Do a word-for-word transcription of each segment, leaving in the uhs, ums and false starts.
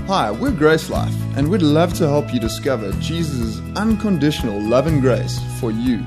Hi, we're Grace Life, and we'd love to help you discover Jesus' unconditional love and grace for you.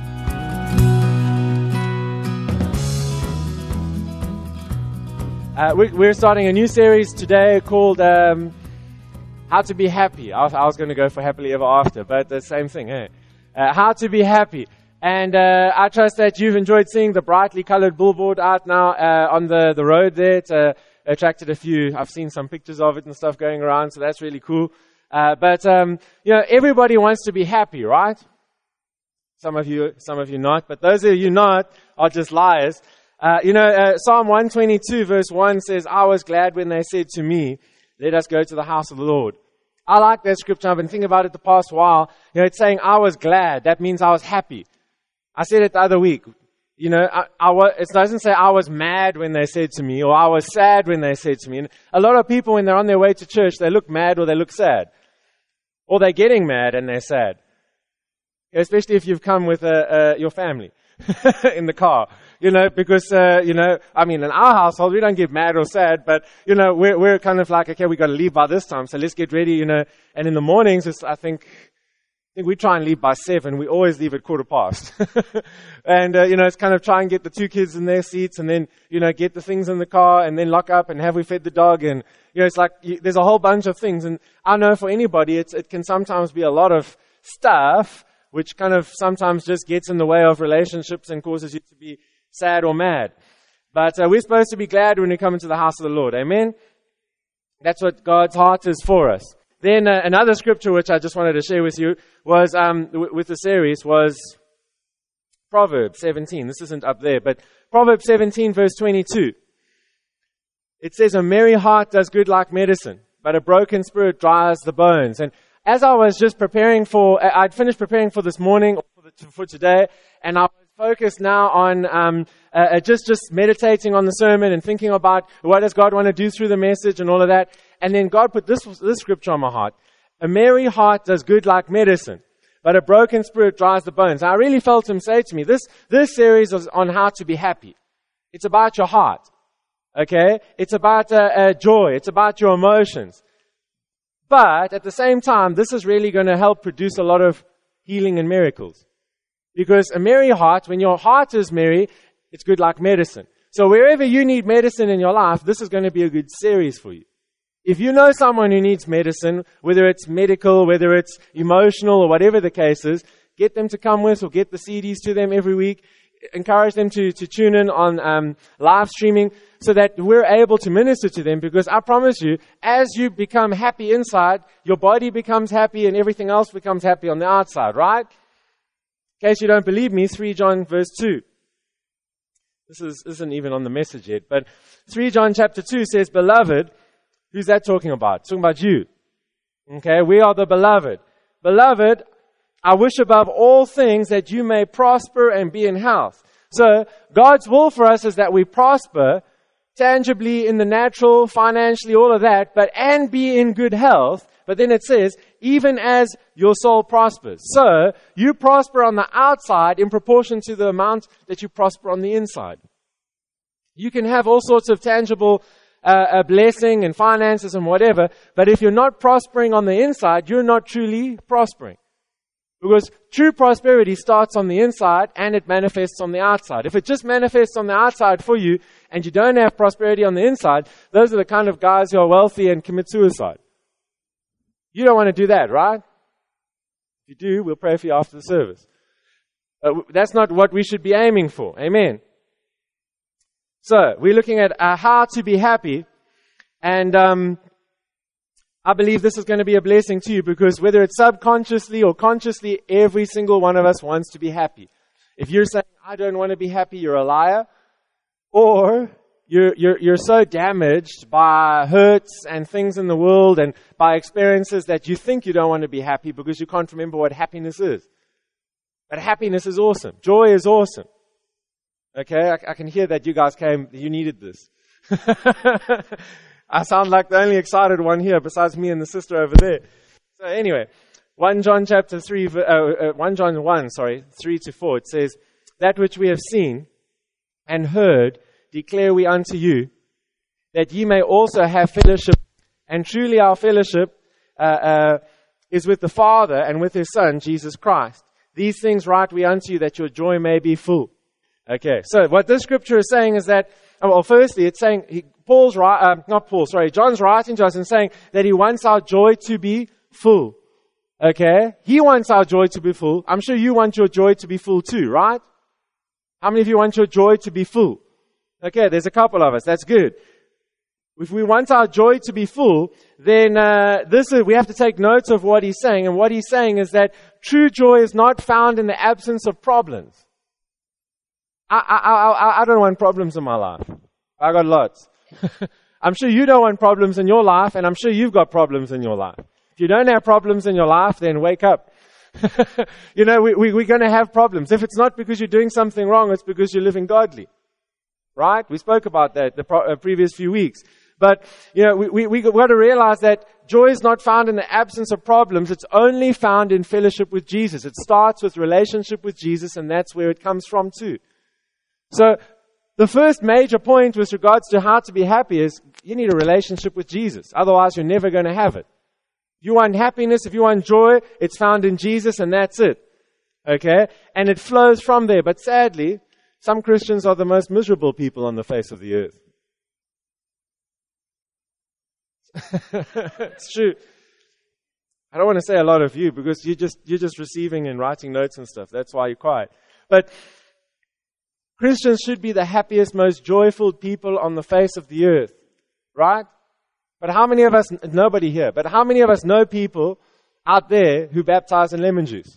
Uh, we, we're starting a new series today called um, How to Be Happy. I was, I was going to go for Happily Ever After, but the same thing, eh? Uh, how to Be Happy. And uh, I trust that you've enjoyed seeing the brightly colored billboard out now uh, on the, the road there. It uh, attracted a few. I've seen some pictures of it and stuff going around, so that's really cool. Uh, but, um, you know, everybody wants to be happy, right? Some of you, some of you not, but those of you not are just liars. Uh, you know, uh, Psalm one twenty-two verse one says, I was glad when they said to me, let us go to the house of the Lord. I like that scripture. I've been thinking about it the past while. You know, it's saying I was glad. That means I was happy. I said it the other week. You know, I, I was, it doesn't say I was mad when they said to me, or I was sad when they said to me. And a lot of people, when they're on their way to church, they look mad or they look sad. Or they're getting mad and they're sad. Especially if you've come with uh, uh, your family in the car. You know, because, uh, you know, I mean, in our household, we don't get mad or sad, but, you know, we're, we're kind of like, okay, we got to leave by this time, so let's get ready, you know. And in the mornings, it's, I think, I think we try and leave by seven. We always leave at quarter past. and, uh, you know, it's kind of try and get the two kids in their seats and then, you know, get the things in the car and then lock up and have we fed the dog. And, you know, it's like, you, there's a whole bunch of things. And I know for anybody, it's, it can sometimes be a lot of stuff, which kind of sometimes just gets in the way of relationships and causes you to be sad or mad. But uh, we're supposed to be glad when we come into the house of the Lord. Amen? That's what God's heart is for us. Then uh, another scripture which I just wanted to share with you was, um, w- with the series, was Proverbs seventeen. This isn't up there, but Proverbs seventeen verse twenty-two. It says, a merry heart does good like medicine, but a broken spirit dries the bones. And as I was just preparing for, I'd finished preparing for this morning, or for, the, for today, and I was focused now on um, uh, just, just meditating on the sermon and thinking about what does God want to do through the message and all of that. And then God put this, this scripture on my heart. A merry heart does good like medicine, but a broken spirit dries the bones. And I really felt him say to me, this, this series is on how to be happy. It's about your heart. Okay? It's about uh, uh, joy. It's about your emotions. But at the same time, this is really going to help produce a lot of healing and miracles. Because a merry heart, when your heart is merry, it's good like medicine. So wherever you need medicine in your life, this is going to be a good series for you. If you know someone who needs medicine, whether it's medical, whether it's emotional, or whatever the case is, get them to come with or get the C Ds to them every week. Encourage them to, to tune in on um, live streaming so that we're able to minister to them, because I promise you, as you become happy inside, your body becomes happy and everything else becomes happy on the outside, right? In case you don't believe me, First John verse two. This is, isn't even on the message yet, but First John chapter two says, Beloved, who's that talking about? It's talking about you. Okay, we are the beloved. Beloved, I wish above all things that you may prosper and be in health. So, God's will for us is that we prosper tangibly in the natural, financially, all of that, but and be in good health. But then it says, even as your soul prospers. So, you prosper on the outside in proportion to the amount that you prosper on the inside. You can have all sorts of tangible uh, uh, blessing and finances and whatever, but if you're not prospering on the inside, you're not truly prospering. Because true prosperity starts on the inside and it manifests on the outside. If it just manifests on the outside for you and you don't have prosperity on the inside, those are the kind of guys who are wealthy and commit suicide. You don't want to do that, right? If you do, we'll pray for you after the service. Uh, that's not what we should be aiming for. Amen. So, we're looking at uh, how to be happy. And um, I believe this is going to be a blessing to you, because whether it's subconsciously or consciously, every single one of us wants to be happy. If you're saying, I don't want to be happy, you're a liar. Or You're, you're, you're so damaged by hurts and things in the world and by experiences that you think you don't want to be happy because you can't remember what happiness is. But happiness is awesome. Joy is awesome. Okay, I, I can hear that you guys came, you needed this. I sound like the only excited one here besides me and the sister over there. So anyway, First John chapter three, uh, uh, First John one, sorry, three to four, it says, that which we have seen and heard declare we unto you, that ye may also have fellowship And truly our fellowship uh, uh, is with the Father and with His Son, Jesus Christ. These things write we unto you, that your joy may be full. Okay, so what this scripture is saying is that, well, firstly, it's saying, he, Paul's right, uh, not Paul, sorry, John's writing to us and saying that he wants our joy to be full. Okay? He wants our joy to be full. I'm sure you want your joy to be full too, right? How many of you want your joy to be full? Okay, there's a couple of us. That's good. If we want our joy to be full, then uh, this is, we have to take notes of what he's saying. And what he's saying is that true joy is not found in the absence of problems. I, I, I, I don't want problems in my life. I got lots. I'm sure you don't want problems in your life, and I'm sure you've got problems in your life. If you don't have problems in your life, then wake up. you know, we, we, we're going to have problems. If it's not because you're doing something wrong, it's because you're living godly. Right? We spoke about that the pro- uh, previous few weeks. But, you know, we, we, we got to realize that joy is not found in the absence of problems. It's only found in fellowship with Jesus. It starts with relationship with Jesus, and that's where it comes from too. So, the first major point with regards to how to be happy is you need a relationship with Jesus. Otherwise, you're never going to have it. If you want happiness, if you want joy, it's found in Jesus, and that's it. Okay? And it flows from there. But sadly, some Christians are the most miserable people on the face of the earth. It's true. I don't want to say a lot of you because you're just, you're just receiving and writing notes and stuff. That's why you're quiet. But Christians should be the happiest, most joyful people on the face of the earth. Right? But how many of us, nobody here, but how many of us know people out there who baptize in lemon juice?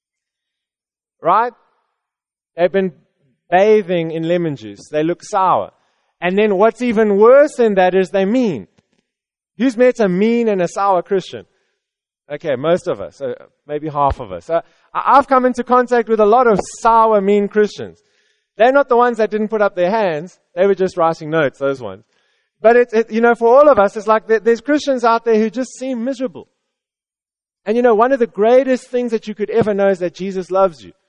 Right? They've been bathing in lemon juice. They look sour. And then what's even worse than that is they're mean. Who's met a mean and a sour Christian? Okay, most of us. Uh, maybe half of us. Uh, I've come into contact with a lot of sour, mean Christians. They're not the ones that didn't put up their hands. They were just writing notes, those ones. But it's, it, you know, for all of us, it's like there's Christians out there who just seem miserable. And you know, one of the greatest things that you could ever know is that Jesus loves you.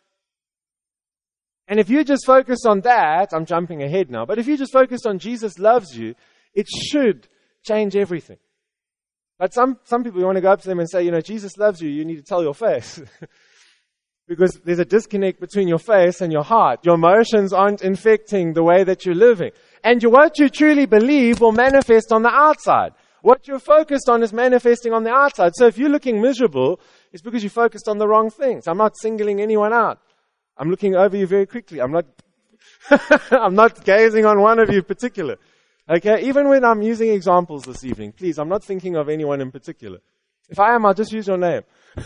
And if you just focus on that, I'm jumping ahead now, but if you just focus on Jesus loves you, it should change everything. But some, some people, you want to go up to them and say, you know, Jesus loves you, you need to tell your face. Because there's a disconnect between your face and your heart. Your emotions aren't infecting the way that you're living. And you, what you truly believe will manifest on the outside. What you're focused on is manifesting on the outside. So if you're looking miserable, it's because you focused on the wrong things. I'm not singling anyone out. I'm looking over you very quickly. I'm not, I'm not gazing on one of you in particular. Okay? Even when I'm using examples this evening, please, I'm not thinking of anyone in particular. If I am, I'll just use your name.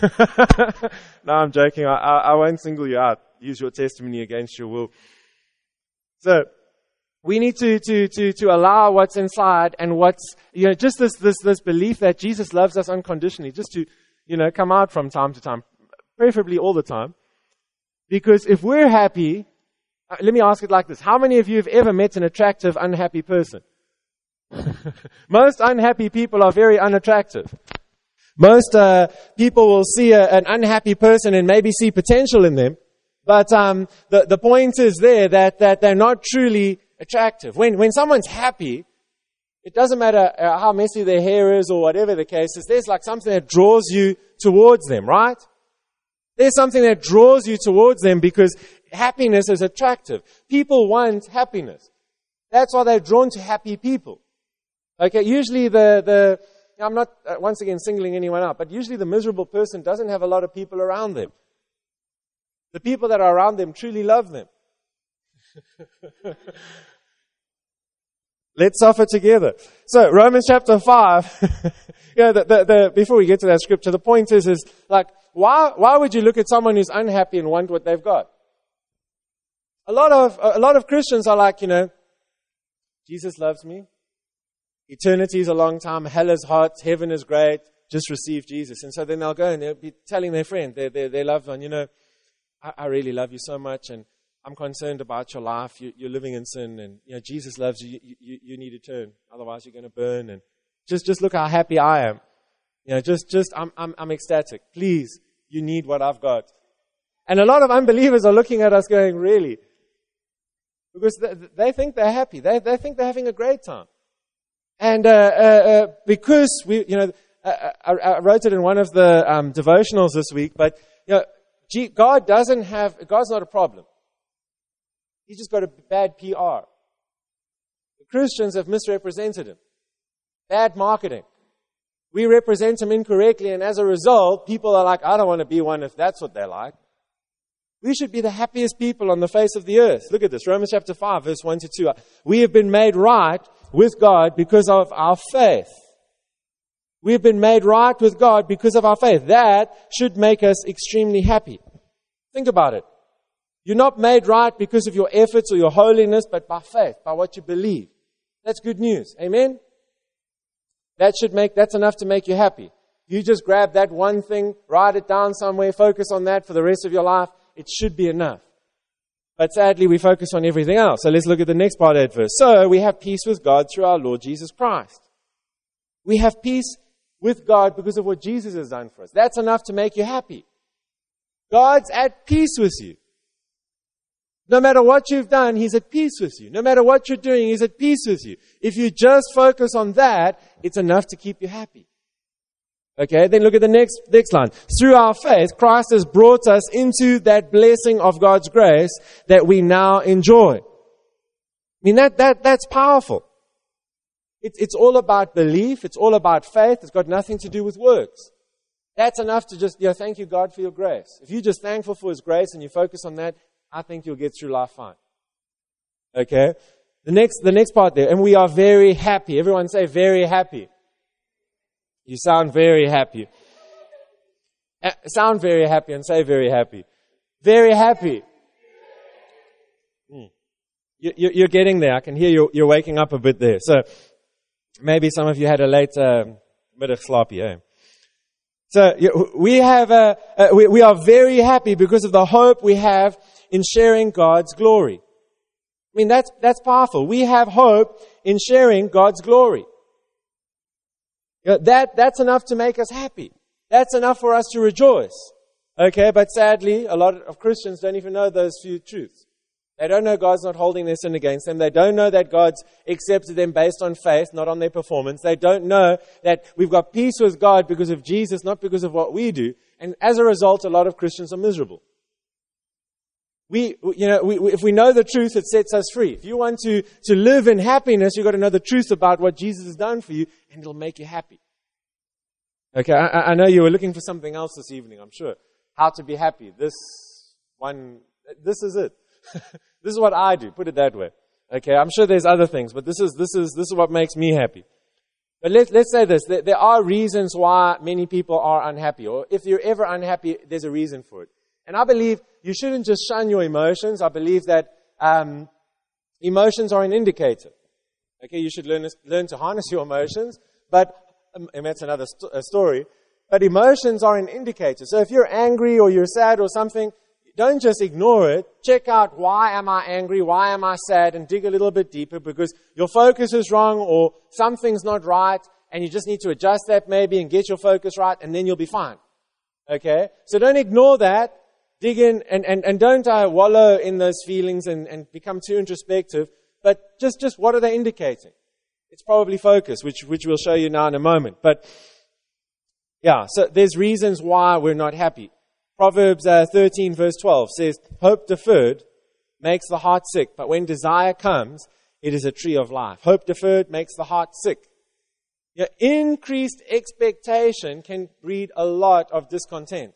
No, I'm joking. I, I, I won't single you out. Use your testimony against your will. So, we need to, to, to, to allow what's inside and what's, you know, just this, this, this belief that Jesus loves us unconditionally, just to, you know, come out from time to time, preferably all the time. Because if we're happy, uh, let me ask it like this. How many of you have ever met an attractive, unhappy person? Most unhappy people are very unattractive. Most uh, people will see a, an unhappy person and maybe see potential in them. But um, the, the point is there that, that they're not truly attractive. When, when someone's happy, it doesn't matter uh, how messy their hair is or whatever the case is. There's like something that draws you towards them, right? There's something that draws you towards them because happiness is attractive. People want happiness. That's why they're drawn to happy people. Okay, usually the, the I'm not, uh, once again, singling anyone out, but usually the miserable person doesn't have a lot of people around them. The people that are around them truly love them. Let's suffer together. So, Romans chapter five, you know, the, the, the, before we get to that scripture, the point is, is like, why, why would you look at someone who's unhappy and want what they've got? A lot of, a lot of Christians are like, you know, Jesus loves me. Eternity is a long time. Hell is hot. Heaven is great. Just receive Jesus. And so then they'll go and they'll be telling their friend, their, their, their loved one, you know, I, I really love you so much and I'm concerned about your life. You, you're living in sin and, you know, Jesus loves you. You, you, you need to turn. Otherwise you're going to burn. And just, just look how happy I am. You know, just, just, I'm, I'm, I'm ecstatic. Please, you need what I've got. And a lot of unbelievers are looking at us going, really? Because they, they think they're happy. They, they think they're having a great time. And uh, uh, uh, because we, you know, uh, I, I wrote it in one of the um, devotionals this week, but you know, G- God doesn't have, God's not a problem. He's just got a bad P R. The Christians have misrepresented Him. Bad marketing. We represent Him incorrectly, and as a result, people are like, I don't want to be one if that's what they're like. We should be the happiest people on the face of the earth. Look at this, Romans chapter five, verse one to two. We have been made right with God because of our faith. We have been made right with God because of our faith. That should make us extremely happy. Think about it. You're not made right because of your efforts or your holiness, but by faith, by what you believe. That's good news. Amen? That should make, that's enough to make you happy. You just grab that one thing, write it down somewhere, focus on that for the rest of your life. It should be enough. But sadly, we focus on everything else. So let's look at the next part of that verse. So we have peace with God through our Lord Jesus Christ. We have peace with God because of what Jesus has done for us. That's enough to make you happy. God's at peace with you. No matter what you've done, He's at peace with you. No matter what you're doing, He's at peace with you. If you just focus on that, it's enough to keep you happy. Okay, then look at the next, next line. Through our faith, Christ has brought us into that blessing of God's grace that we now enjoy. I mean, that, that, that's powerful. It, it's all about belief. It's all about faith. It's got nothing to do with works. That's enough to just, you know, thank you, God, for your grace. If you're just thankful for His grace and you focus on that, I think you'll get through life fine. Okay? The next, the next part there, and we are very happy. Everyone say very happy. You sound very happy. Uh, sound very happy and say very happy. Very happy. Mm. You, you, you're getting there. I can hear you, you're waking up a bit there. So maybe some of you had a late uh, middagslaapie. Eh? So we have, uh, uh, we, we are very happy because of the hope we have in sharing God's glory. I mean, that's that's powerful. We have hope in sharing God's glory. You know, that, that's enough to make us happy. That's enough for us to rejoice. Okay, but sadly, a lot of Christians don't even know those few truths. They don't know God's not holding their sin against them. They don't know that God's accepted them based on faith, not on their performance. They don't know that we've got peace with God because of Jesus, not because of what we do. And as a result, a lot of Christians are miserable. We, you know, we, if we know the truth, it sets us free. If you want to, to live in happiness, you've got to know the truth about what Jesus has done for you, and it'll make you happy. Okay, I, I know you were looking for something else this evening, I'm sure. How to be happy. This one, this is it. This is what I do, put it that way. Okay, I'm sure there's other things, but this is, this is, this is what makes me happy. But let's, let's say this, there, there are reasons why many people are unhappy, or if you're ever unhappy, there's a reason for it. And I believe you shouldn't just shun your emotions. I believe that um, emotions are an indicator. Okay, you should learn learn to harness your emotions, but um, and that's another st- uh, story. But emotions are an indicator. So if you're angry or you're sad or something, don't just ignore it. Check out, why am I angry? Why am I sad? And dig a little bit deeper, because your focus is wrong or something's not right, and you just need to adjust that maybe and get your focus right, and then you'll be fine. Okay, so don't ignore that. Dig in and, and, and don't uh, wallow in those feelings and, and become too introspective. But just, just what are they indicating? It's probably focus, which, which we'll show you now in a moment. But yeah, so there's reasons why we're not happy. Proverbs uh, thirteen verse twelve says, hope deferred makes the heart sick, but when desire comes, it is a tree of life. Hope deferred makes the heart sick. Yeah, increased expectation can breed a lot of discontent.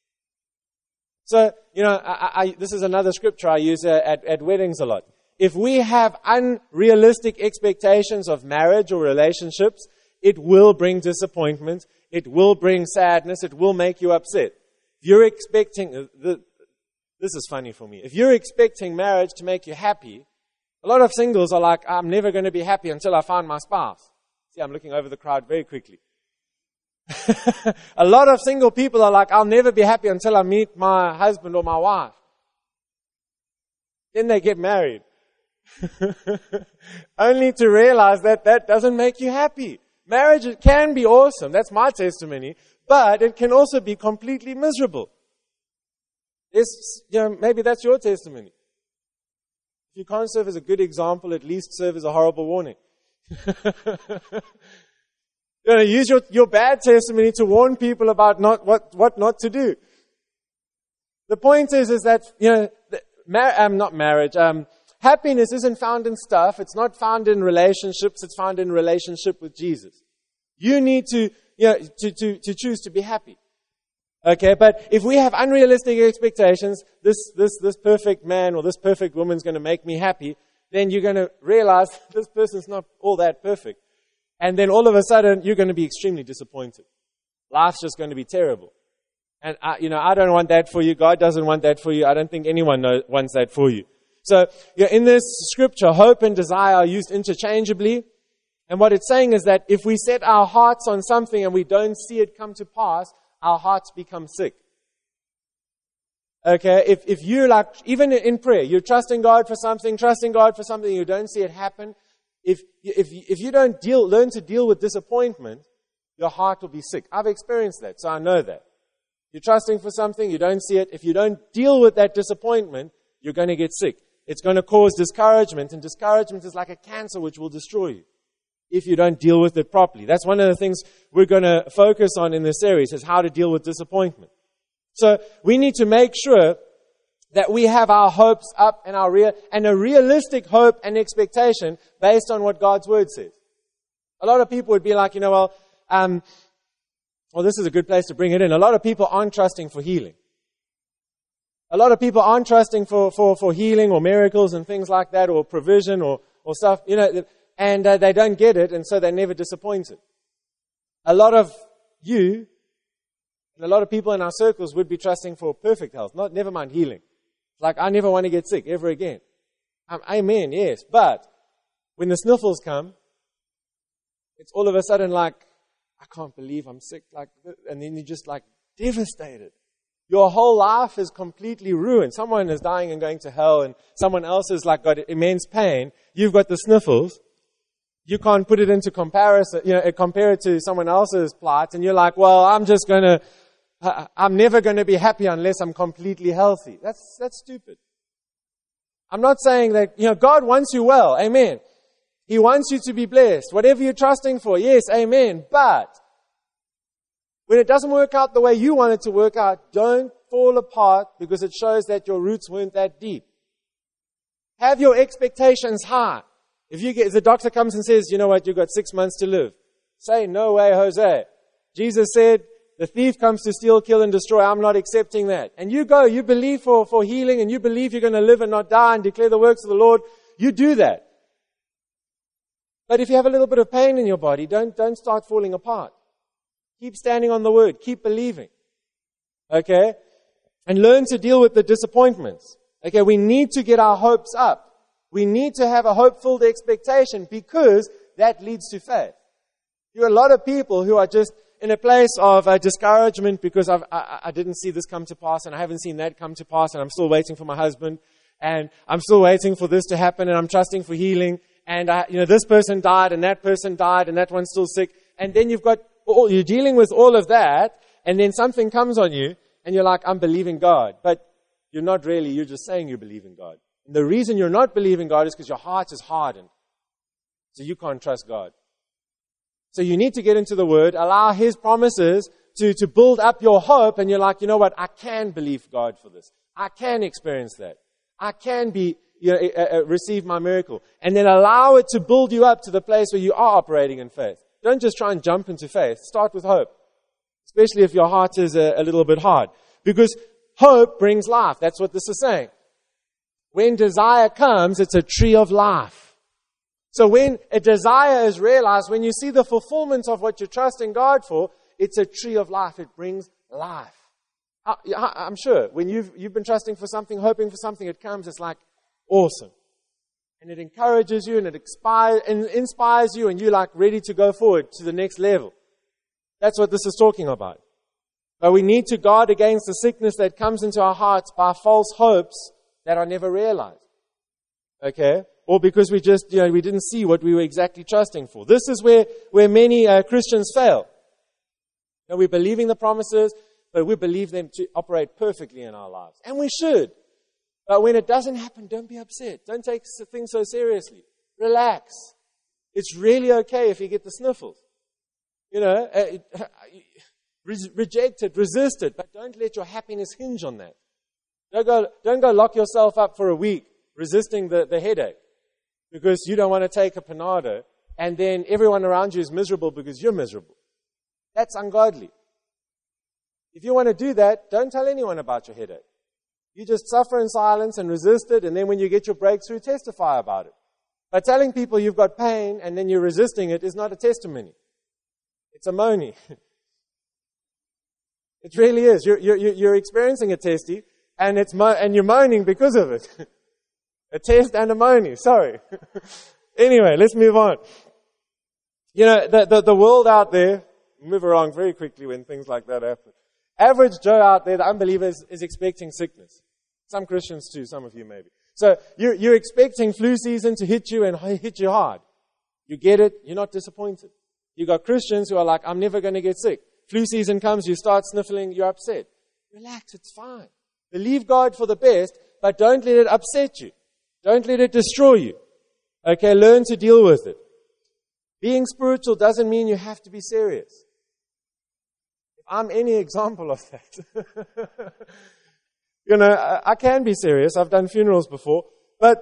So, you know, I, I, this is another scripture I use uh, at, at weddings a lot. If we have unrealistic expectations of marriage or relationships, it will bring disappointment. It will bring sadness. It will make you upset. If you're expecting, uh, the, this is funny for me. If you're expecting marriage to make you happy, a lot of singles are like, I'm never going to be happy until I find my spouse. See, I'm looking over the crowd very quickly. A lot of single people are like, I'll never be happy until I meet my husband or my wife. Then they get married. Only to realize that that doesn't make you happy. Marriage can be awesome. That's my testimony. But it can also be completely miserable. It's, you know, maybe that's your testimony. If you can't serve as a good example, at least serve as a horrible warning. You know, use your, your bad testimony to warn people about not what, what not to do. The point is, is that, you know, the, mar- um, not marriage, um, happiness isn't found in stuff. It's not found in relationships. It's found in relationship with Jesus. You need to, you know, to, to, to choose to be happy. Okay, but if we have unrealistic expectations, this, this, this perfect man or this perfect woman's going to make me happy, then you're going to realize this person's not all that perfect. And then all of a sudden, you're going to be extremely disappointed. Life's just going to be terrible. And, I, you know, I don't want that for you. God doesn't want that for you. I don't think anyone knows, wants that for you. So, you know, in this scripture, hope and desire are used interchangeably. And what it's saying is that if we set our hearts on something and we don't see it come to pass, our hearts become sick. Okay, if, if you like, even in prayer, you're trusting God for something, trusting God for something, you don't see it happen. If, if, if you don't deal, learn to deal with disappointment, your heart will be sick. I've experienced that, so I know that. You're trusting for something, you don't see it. If you don't deal with that disappointment, you're going to get sick. It's going to cause discouragement, and discouragement is like a cancer which will destroy you if you don't deal with it properly. That's one of the things we're going to focus on in this series, is how to deal with disappointment. So we need to make sure that we have our hopes up and our real, and a realistic hope and expectation based on what God's Word says. A lot of people would be like, you know, well, um, well, this is a good place to bring it in. A lot of people aren't trusting for healing. A lot of people aren't trusting for, for, for healing or miracles and things like that, or provision or, or stuff, you know, and uh, they don't get it, and so they're never disappointed. A lot of you, and a lot of people in our circles would be trusting for perfect health, not never mind healing. Like, I never want to get sick ever again. Um, amen, yes. But when the sniffles come, it's all of a sudden like, I can't believe I'm sick. Like, and then you're just like devastated. Your whole life is completely ruined. Someone is dying and going to hell, and someone else has like got immense pain. You've got the sniffles. You can't put it into comparison, you know, compare it to someone else's plight, and you're like, well, I'm just going to, I'm never going to be happy unless I'm completely healthy. That's, that's stupid. I'm not saying that, you know, God wants you well. Amen. He wants you to be blessed. Whatever you're trusting for. Yes. Amen. But when it doesn't work out the way you want it to work out, don't fall apart, because it shows that your roots weren't that deep. Have your expectations high. If you get, if the doctor comes and says, you know what, you've got six months to live. Say, no way, Jose. Jesus said, the thief comes to steal, kill, and destroy. I'm not accepting that. And you go, you believe for, for healing, and you believe you're going to live and not die and declare the works of the Lord. You do that. But if you have a little bit of pain in your body, don't, don't start falling apart. Keep standing on the Word. Keep believing. Okay? And learn to deal with the disappointments. Okay, we need to get our hopes up. We need to have a hope-filled expectation, because that leads to faith. There are a lot of people who are just in a place of uh, discouragement because I've, I, I didn't see this come to pass, and I haven't seen that come to pass, and I'm still waiting for my husband, and I'm still waiting for this to happen, and I'm trusting for healing, and I, you know, this person died, and that person died, and that one's still sick, and then you've got, all, you're dealing with all of that, and then something comes on you, and you're like, I'm believing God, but you're not really, you're just saying you believe in God. And the reason you're not believing God is because your heart is hardened, so you can't trust God. So you need to get into the Word, allow His promises to, to build up your hope, and you're like, you know what, I can believe God for this. I can experience that. I can be, you know, uh, uh, receive my miracle. And then allow it to build you up to the place where you are operating in faith. Don't just try and jump into faith. Start with hope. Especially if your heart is a, a little bit hard. Because hope brings life. That's what this is saying. When desire comes, it's a tree of life. So when a desire is realized, when you see the fulfillment of what you're trusting God for, it's a tree of life. It brings life. I, I'm sure when you've, you've been trusting for something, hoping for something, it comes, it's like awesome. And it encourages you, and it inspires, and inspires you, and you're like ready to go forward to the next level. That's what this is talking about. But we need to guard against the sickness that comes into our hearts by false hopes that are never realized. Okay? Or because we just, you know, we didn't see what we were exactly trusting for. This is where, where many uh, Christians fail. You know, we're believing the promises, but we believe them to operate perfectly in our lives. And we should. But when it doesn't happen, don't be upset. Don't take things so seriously. Relax. It's really okay if you get the sniffles. You know, uh, re- reject it, resist it, but don't let your happiness hinge on that. Don't go, don't go lock yourself up for a week resisting the, the headache because you don't want to take a Panado, and then everyone around you is miserable because you're miserable. That's ungodly. If you want to do that, don't tell anyone about your headache. You just suffer in silence and resist it, and then when you get your breakthrough, testify about it. But telling people you've got pain and then you're resisting it is not a testimony. It's a moany. It really is. You're, you're, you're experiencing a testy, and it's mo- and you're moaning because of it. A test and a moany. Sorry. Anyway, let's move on. You know, the, the, the world out there, move around very quickly when things like that happen. Average Joe out there, the unbeliever, is, is expecting sickness. Some Christians too, some of you maybe. So you're, you're expecting flu season to hit you and hit you hard. You get it, you're not disappointed. You got Christians who are like, I'm never going to get sick. Flu season comes, you start sniffling, you're upset. Relax, it's fine. Believe God for the best, but don't let it upset you. Don't let it destroy you. Okay, learn to deal with it. Being spiritual doesn't mean you have to be serious. If I'm any example of that. You know, I, I can be serious. I've done funerals before. But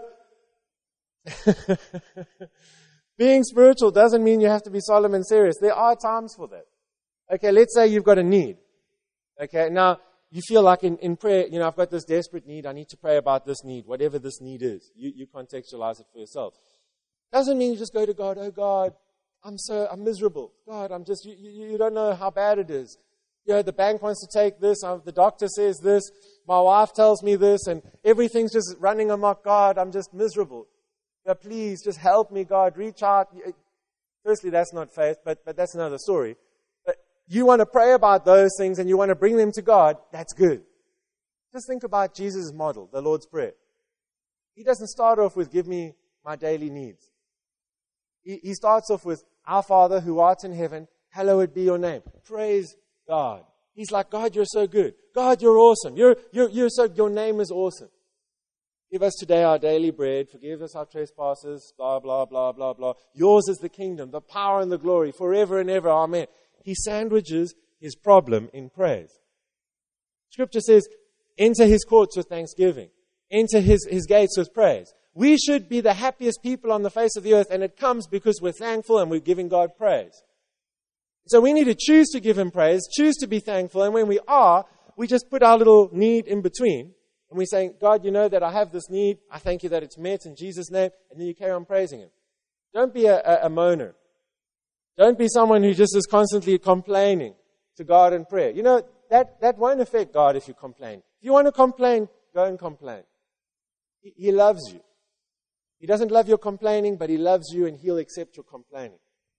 being spiritual doesn't mean you have to be solemn and serious. There are times for that. Okay, let's say you've got a need. Okay, now you feel like in, in prayer, you know, I've got this desperate need. I need to pray about this need, whatever this need is. You, you contextualize it for yourself. Doesn't mean you just go to God, oh God, I'm so, I'm miserable. God, I'm just, you, you, you don't know how bad it is. You know, the bank wants to take this, uh, the doctor says this, my wife tells me this, and everything's just running amok. God, I'm just miserable. Yeah, please, just help me, God, reach out. Firstly, that's not faith, but, but that's another story. But you want to pray about those things and you want to bring them to God, that's good. Just think about Jesus' model, the Lord's Prayer. He doesn't start off with, give me my daily needs. He, he starts off with, our Father who art in heaven, hallowed be your name. Praise God. He's like, God, you're so good. God, you're awesome. You're, you're, you're so, your name is awesome. Give us today our daily bread. Forgive us our trespasses. Blah, blah, blah, blah, blah. Yours is the kingdom, the power and the glory forever and ever. Amen. He sandwiches his problem in praise. Scripture says, enter his courts with thanksgiving. Enter his, his gates with praise. We should be the happiest people on the face of the earth, and it comes because we're thankful and we're giving God praise. So we need to choose to give him praise, choose to be thankful, and when we are, we just put our little need in between, and we're saying, God, you know that I have this need, I thank you that it's met in Jesus' name, and then you carry on praising him. Don't be a, a, a moaner. Don't be someone who just is constantly complaining to God in prayer. You know, that, that won't affect God if you complain. If you want to complain, go and complain. He, he loves you. He doesn't love your complaining, but he loves you and he'll accept your complaining.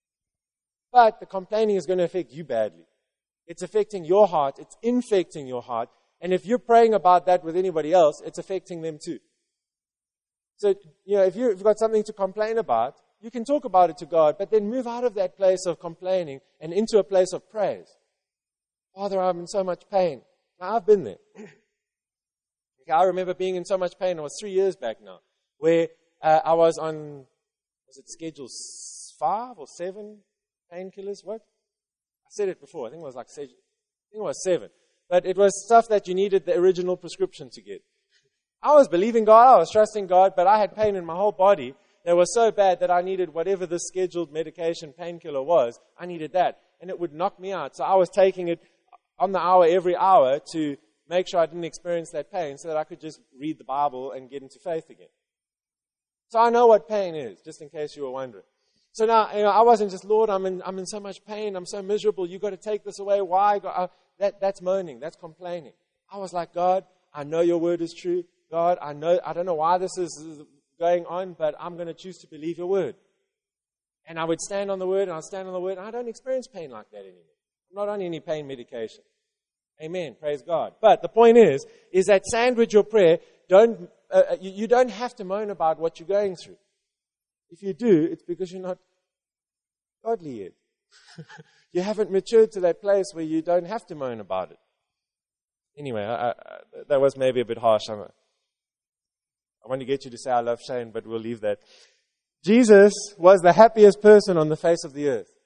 But the complaining is going to affect you badly. It's affecting your heart. It's infecting your heart. And if you're praying about that with anybody else, it's affecting them too. So, you know, if you've got something to complain about, you can talk about it to God, but then move out of that place of complaining and into a place of praise. Father, I'm in so much pain. Now, I've been there. Okay, I remember being in so much pain. It was three years back now, where uh, I was on, was it schedule five or seven painkillers? What? I said it before. I think it was like seven. I think it was seven. But it was stuff that you needed the original prescription to get. I was believing God. I was trusting God, but I had pain in my whole body that was so bad that I needed whatever the scheduled medication painkiller was. I needed that, and it would knock me out. So I was taking it on the hour every hour to make sure I didn't experience that pain so that I could just read the Bible and get into faith again. So I know what pain is, just in case you were wondering. So now, you know, I wasn't just, Lord, I'm in, I'm in so much pain, I'm so miserable, you've got to take this away. Why? God, that, that's moaning, that's complaining. I was like, God, I know your word is true. God, I know, I don't know why this is going on, but I'm going to choose to believe your word. And I would stand on the word, and I'll stand on the word, and I don't experience pain like that anymore. I'm not on any pain medication. Amen. Praise God. But the point is, is that sandwich your prayer. Don't uh, you, you don't have to moan about what you're going through. If you do, it's because you're not godly yet. You haven't matured to that place where you don't have to moan about it. Anyway, I, I, that was maybe a bit harsh. I'm a, I want to get you to say I love Shane, but we'll leave that. Jesus was the happiest person on the face of the earth.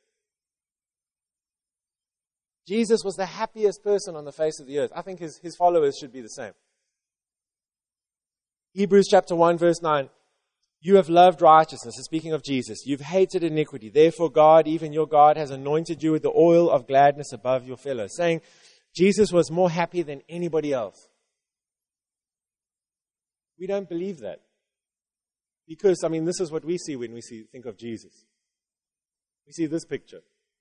Jesus was the happiest person on the face of the earth. I think his, his followers should be the same. Hebrews chapter one, verse nine. You have loved righteousness. And speaking of Jesus, you've hated iniquity. Therefore God, even your God, has anointed you with the oil of gladness above your fellows. Saying, Jesus was more happy than anybody else. We don't believe that. Because, I mean, this is what we see when we see think of Jesus. We see this picture.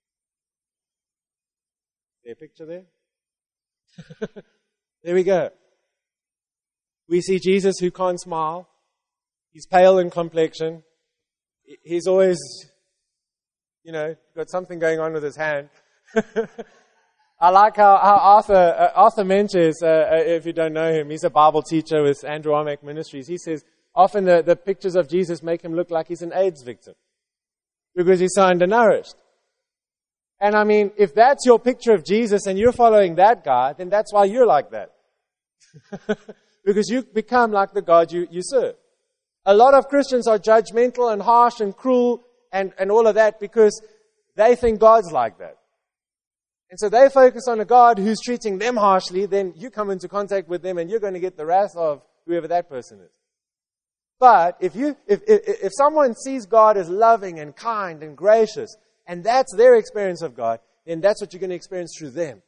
Is there a picture there? There we go. We see Jesus who can't smile. He's pale in complexion. He's always, you know, got something going on with his hand. I like how, how Arthur, uh, Arthur Menches, uh, if you don't know him, he's a Bible teacher with Andrew Womack Ministries. He says often the, the pictures of Jesus make him look like he's an AIDS victim because he's so undernourished. And I mean, if that's your picture of Jesus and you're following that guy, then that's why you're like that. Because you become like the God you, you serve. A lot of Christians are judgmental and harsh and cruel and, and all of that because they think God's like that. And so they focus on a God who's treating them harshly, then you come into contact with them and you're going to get the wrath of whoever that person is. But if you, if, if, if someone sees God as loving and kind and gracious, and that's their experience of God, then that's what you're going to experience through them.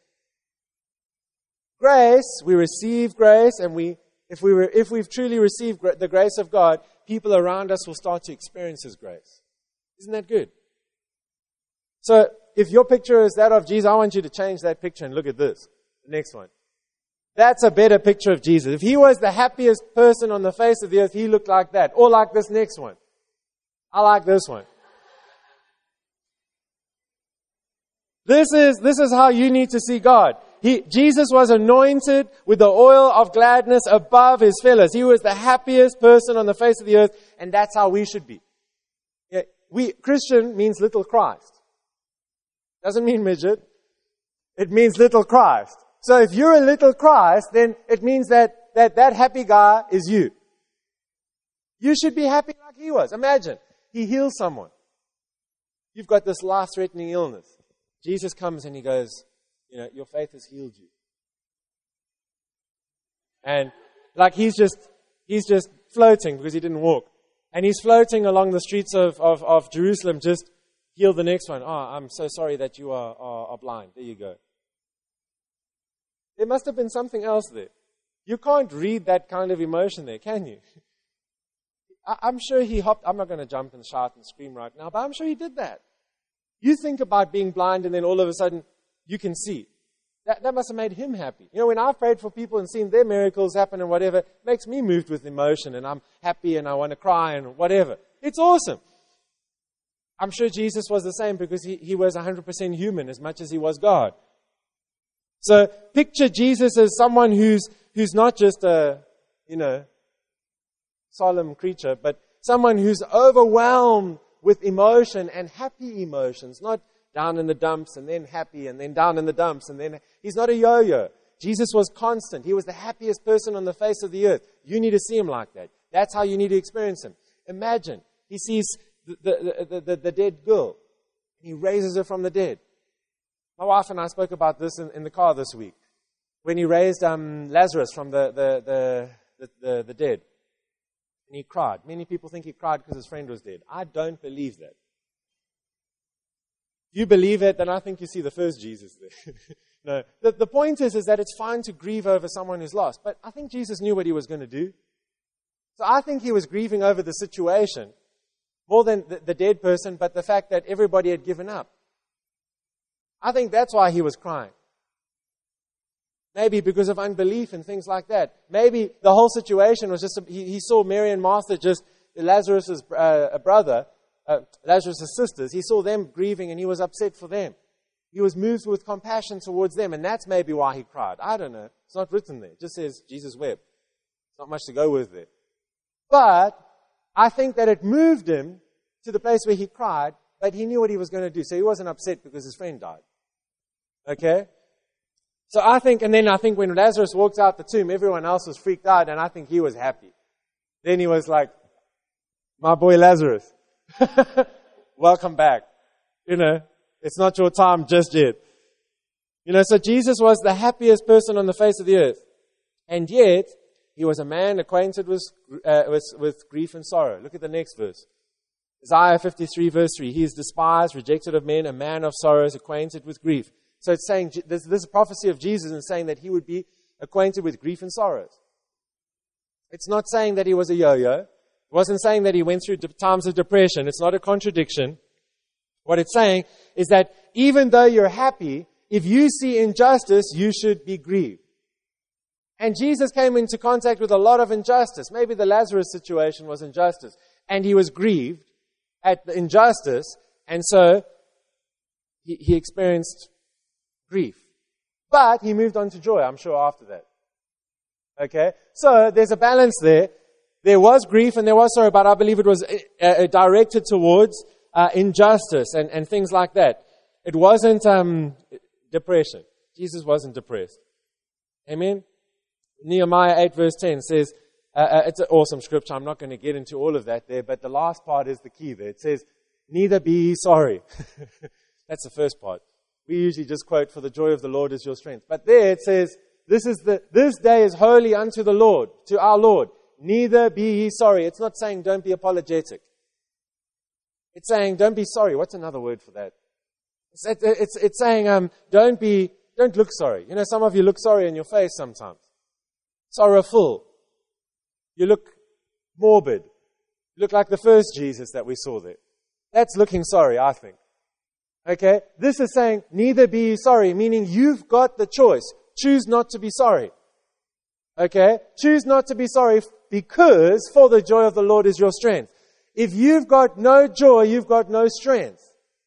Grace, we receive grace, and we, if we were, if we've truly received gra- the grace of God, people around us will start to experience His grace. Isn't that good? So, if your picture is that of Jesus, I want you to change that picture and look at this. The next one. That's a better picture of Jesus. If He was the happiest person on the face of the earth, He looked like that. Or like this next one. I like this one. This is, this is how you need to see God. He, Jesus was anointed with the oil of gladness above His fellows. He was the happiest person on the face of the earth, and that's how we should be. Yeah, we, Christian means little Christ. Doesn't mean midget. It means little Christ. So if you're a little Christ, then it means that that, that happy guy is you. You should be happy like He was. Imagine, He heals someone. You've got this life-threatening illness. Jesus comes and He goes, you know, your faith has healed you. And like he's just, he's just floating because He didn't walk. And He's floating along the streets of, of, of Jerusalem, just heal the next one. Oh, I'm so sorry that you are, are, are blind. There you go. There must have been something else there. You can't read that kind of emotion there, can you? I, I'm sure He hopped. I'm not going to jump and shout and scream right now, but I'm sure He did that. You think about being blind and then all of a sudden you can see. That, that must have made Him happy. You know, when I've prayed for people and seen their miracles happen and whatever, it makes me moved with emotion and I'm happy and I want to cry and whatever. It's awesome. I'm sure Jesus was the same because he, he was one hundred percent human as much as He was God. So picture Jesus as someone who's who's not just a, you know, solemn creature, but someone who's overwhelmed with emotion and happy emotions, not down in the dumps and then happy and then down in the dumps and then... He's not a yo-yo. Jesus was constant. He was the happiest person on the face of the earth. You need to see Him like that. That's how you need to experience Him. Imagine, He sees the, the, the, the, the dead girl and He raises her from the dead. My wife and I spoke about this in, in the car this week. When He raised um, Lazarus from the, the, the, the, the, the dead. And He cried. Many people think He cried because His friend was dead. I don't believe that. If you believe it, then I think you see the first Jesus there. No. The, the point is, is that it's fine to grieve over someone who's lost. But I think Jesus knew what He was going to do. So I think He was grieving over the situation more than the, the dead person, but the fact that everybody had given up. I think that's why He was crying. Maybe because of unbelief and things like that. Maybe the whole situation was just, a, he, he saw Mary and Martha, just Lazarus' uh, brother, uh, Lazarus' sisters. He saw them grieving and He was upset for them. He was moved with compassion towards them, and that's maybe why He cried. I don't know. It's not written there. It just says Jesus wept. Not much to go with there. But I think that it moved Him to the place where He cried, but He knew what He was going to do. So He wasn't upset because His friend died. Okay? So I think, and then I think when Lazarus walked out the tomb, everyone else was freaked out, and I think He was happy. Then He was like, my boy Lazarus. Welcome back. You know, it's not your time just yet. You know, so Jesus was the happiest person on the face of the earth. And yet, he was a man acquainted with, uh, with, with grief and sorrow. Look at the next verse. Isaiah fifty-three verse three. He is despised, rejected of men, a man of sorrows, acquainted with grief. So it's saying, this, this is a prophecy of Jesus and saying that he would be acquainted with grief and sorrows. It's not saying that he was a yo-yo. It wasn't saying that he went through times of depression. It's not a contradiction. What it's saying is that even though you're happy, if you see injustice, you should be grieved. And Jesus came into contact with a lot of injustice. Maybe the Lazarus situation was injustice. And he was grieved at the injustice. And so he, he experienced grief. But he moved on to joy, I'm sure, after that. Okay? So there's a balance there. There was grief and there was sorrow, but I believe it was uh, directed towards uh, injustice and, and things like that. It wasn't um, depression. Jesus wasn't depressed. Amen? Nehemiah eight verse ten says, uh, uh, it's an awesome scripture. I'm not going to get into all of that there, but the last part is the key there. It says, neither be ye sorry. That's the first part. We usually just quote, for the joy of the Lord is your strength. But there it says, this is the, this day is holy unto the Lord, to our Lord. Neither be ye sorry. It's not saying don't be apologetic. It's saying don't be sorry. What's another word for that? It's, it's, it's saying um, don't be, don't look sorry. You know, some of you look sorry in your face sometimes. Sorrowful. You look morbid. You look like the first Jesus that we saw there. That's looking sorry, I think. Okay? This is saying, neither be ye sorry, meaning you've got the choice. Choose not to be sorry. Okay? Choose not to be sorry because for the joy of the Lord is your strength. If you've got no joy, you've got no strength.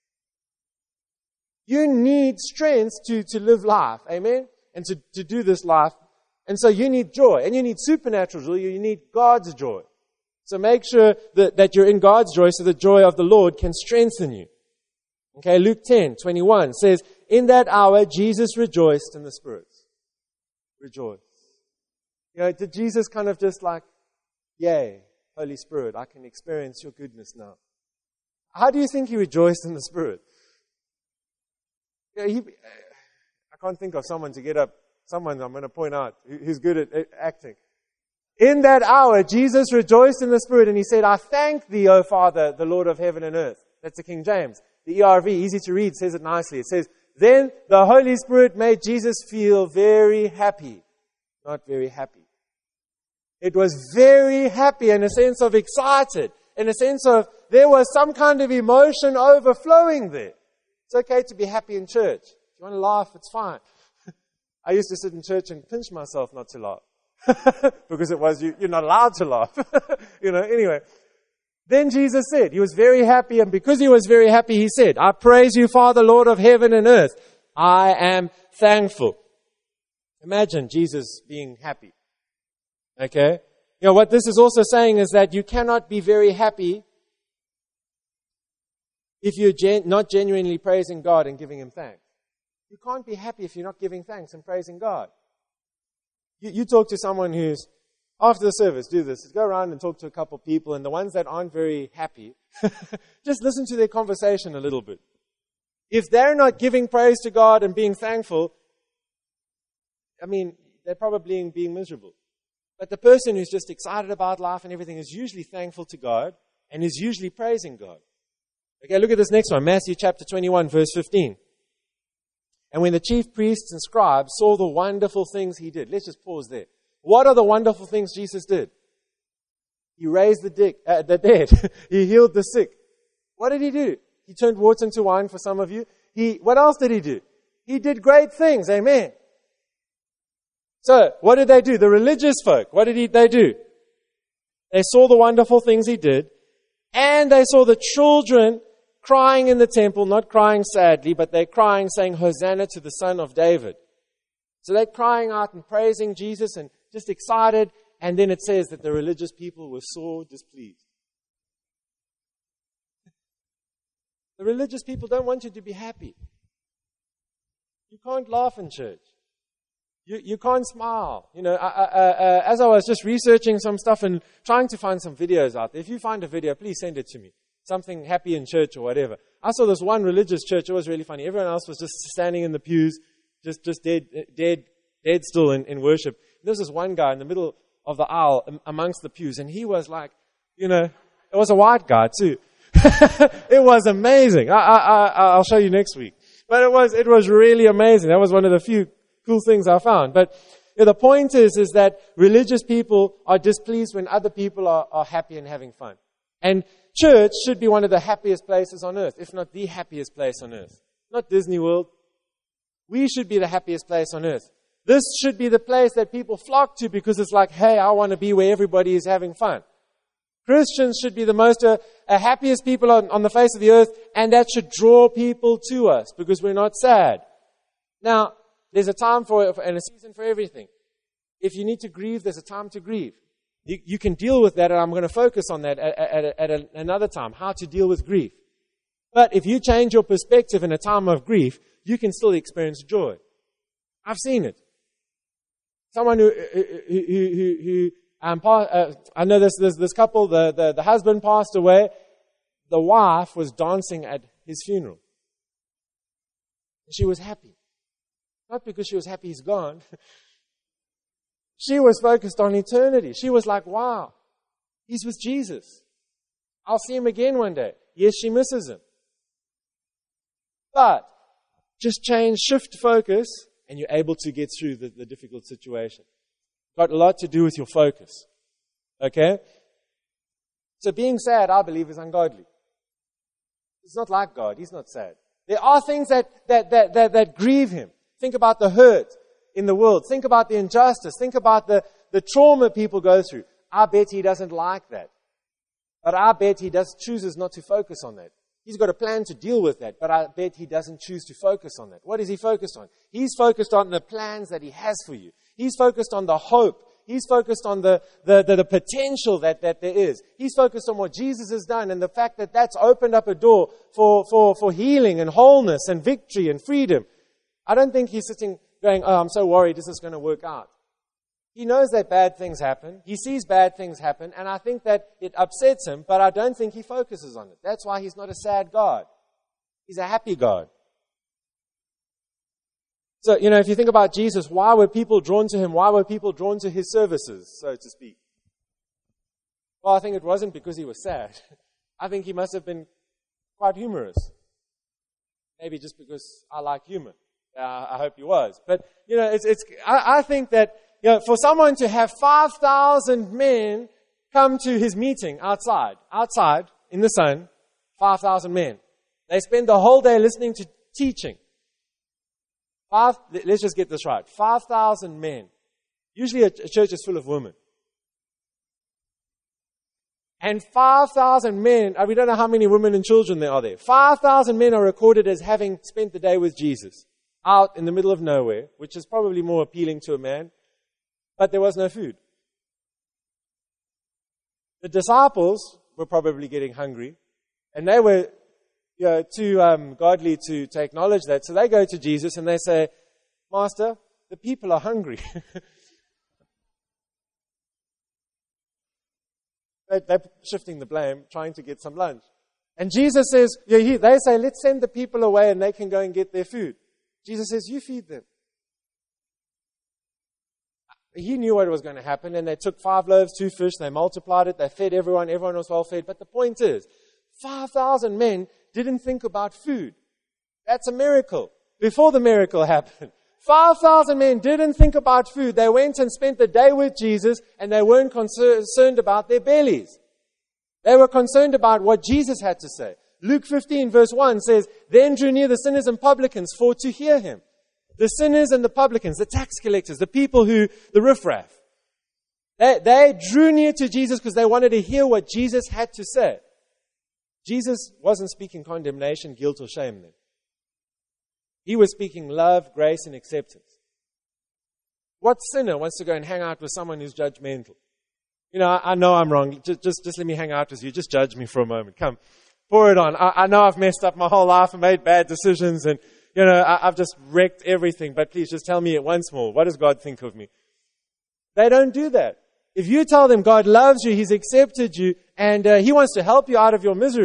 You need strength to, to live life. Amen? And to, to do this life. And so you need joy. And you need supernatural joy. You need God's joy. So make sure that, that you're in God's joy so the joy of the Lord can strengthen you. Okay, Luke ten twenty-one says, in that hour Jesus rejoiced in the spirits. Rejoice. You know, did Jesus kind of just like, yay, Holy Spirit, I can experience your goodness now. How do you think he rejoiced in the Spirit? You know, he, I can't think of someone to get up. Someone I'm going to point out who's good at acting. In that hour, Jesus rejoiced in the Spirit and he said, I thank thee, O Father, the Lord of heaven and earth. That's the King James. The E R V, easy to read, says it nicely. It says, then the Holy Spirit made Jesus feel very happy. Not very happy. It was very happy in a sense of excited. In a sense of there was some kind of emotion overflowing there. It's okay to be happy in church. If you want to laugh, it's fine. I used to sit in church and pinch myself not to laugh. because it was, you, you're not allowed to laugh. you know, anyway. Then Jesus said, he was very happy, and because he was very happy, he said, I praise you, Father, Lord of heaven and earth. I am thankful. Imagine Jesus being happy. Okay? You know, what this is also saying is that you cannot be very happy if you're gen- not genuinely praising God and giving him thanks. You can't be happy if you're not giving thanks and praising God. You, you talk to someone who's, after the service, do this. Go around and talk to a couple of people, and the ones that aren't very happy, just listen to their conversation a little bit. If they're not giving praise to God and being thankful, I mean, they're probably being miserable. But the person who's just excited about life and everything is usually thankful to God and is usually praising God. Okay, look at this next one. Matthew chapter twenty-one, verse fifteen. And when the chief priests and scribes saw the wonderful things he did. Let's just pause there. What are the wonderful things Jesus did? He raised the, dick, uh, the dead. He healed the sick. What did he do? He turned water into wine for some of you. He, what else did he do? He did great things. Amen. So, what did they do? The religious folk, what did he, they do? They saw the wonderful things he did, and they saw the children crying in the temple, not crying sadly, but they're crying, saying, Hosanna to the Son of David. So they're crying out and praising Jesus and just excited, and then it says that the religious people were sore displeased. The religious people don't want you to be happy. You can't laugh in church. You you can't smile. You know, I, I, uh, as I was just researching some stuff and trying to find some videos out there, if you find a video, please send it to me. something happy in church or whatever. I saw this one religious church. It was really funny. Everyone else was just standing in the pews, just just dead, dead, dead still in, in worship. There was this one guy in the middle of the aisle amongst the pews, and he was like, you know, it was a white guy too. It was amazing. I, I, I, I'll show you next week. But it was, it was really amazing. That was one of the few cool things I found. But you know, the point is, is that religious people are displeased when other people are, are happy and having fun. And church should be one of the happiest places on earth, if not the happiest place on earth. Not Disney World. We should be the happiest place on earth. This should be the place that people flock to because it's like, hey, I want to be where everybody is having fun. Christians should be the most uh, uh, happiest people on, on the face of the earth, and that should draw people to us because we're not sad. Now, there's a time for and a season for everything. If you need to grieve, there's a time to grieve. You, you can deal with that, and I'm going to focus on that at, at, at, at a, another time, how to deal with grief. But if you change your perspective in a time of grief, you can still experience joy. I've seen it. Someone who, who, who, who, who um, uh, I know this, this, this couple, the, the, the husband passed away. The wife was dancing at his funeral. She was happy. Not because she was happy he's gone. She was focused on eternity. She was like, wow, he's with Jesus. I'll see him again one day. Yes, she misses him. But just change, shift focus, and you're able to get through the, the difficult situation. Got a lot to do with your focus. Okay? So being sad, I believe, is ungodly. It's not like God. He's not sad. There are things that, that, that, that, that grieve him. Think about the hurt in the world. Think about the injustice. Think about the, the trauma people go through. I bet he doesn't like that. But I bet he does chooses not to focus on that. He's got a plan to deal with that, but I bet he doesn't choose to focus on that. What is he focused on? He's focused on the plans that he has for you. He's focused on the hope. He's focused on the, the, the, the potential that, that there is. He's focused on what Jesus has done and the fact that that's opened up a door for, for, for healing and wholeness and victory and freedom. I don't think he's sitting going, oh, I'm so worried this is going to work out. He knows that bad things happen. He sees bad things happen, and I think that it upsets him, but I don't think he focuses on it. That's why he's not a sad God. He's a happy God. So, you know, if you think about Jesus, why were people drawn to him? Why were people drawn to his services, so to speak? Well, I think it wasn't because he was sad. I think he must have been quite humorous. Maybe just because I like humor. Uh, I hope he was. But, you know, it's, it's, I, I think that, you know, for someone to have five thousand men come to his meeting outside, outside in the sun, five thousand men. They spend the whole day listening to teaching. Five, let's just get this right. five thousand men. Usually a, a church is full of women. And five thousand men, we don't know how many women and children there are there. five thousand men are recorded as having spent the day with Jesus out in the middle of nowhere, which is probably more appealing to a man. But there was no food. The disciples were probably getting hungry, and they were you know, too um, godly to, to acknowledge that. So they go to Jesus and they say, Master, the people are hungry. they, they're shifting the blame, trying to get some lunch. And Jesus says, yeah, he, they say, let's send the people away and they can go and get their food. Jesus says, you feed them. He knew what was going to happen, and they took five loaves, two fish, they multiplied it, they fed everyone, everyone was well fed. But the point is, five thousand men didn't think about food. That's a miracle. Before the miracle happened, five thousand men didn't think about food. They went and spent the day with Jesus, and they weren't concerned about their bellies. They were concerned about what Jesus had to say. Luke fifteen verse one says, Then drew near the sinners and publicans for to hear him. The sinners and the publicans, the tax collectors, the people who, the riffraff. They, they drew near to Jesus because they wanted to hear what Jesus had to say. Jesus wasn't speaking condemnation, guilt, or shame then. He was speaking love, grace, and acceptance. What sinner wants to go and hang out with someone who's judgmental? You know, I, I know I'm wrong. Just, just, just let me hang out with you. Just judge me for a moment. Come, pour it on. I, I know I've messed up my whole life and made bad decisions and You know, I, I've just wrecked everything, but please just tell me it once more. What does God think of me? They don't do that. If you tell them God loves you, He's accepted you, and uh, He wants to help you out of your misery,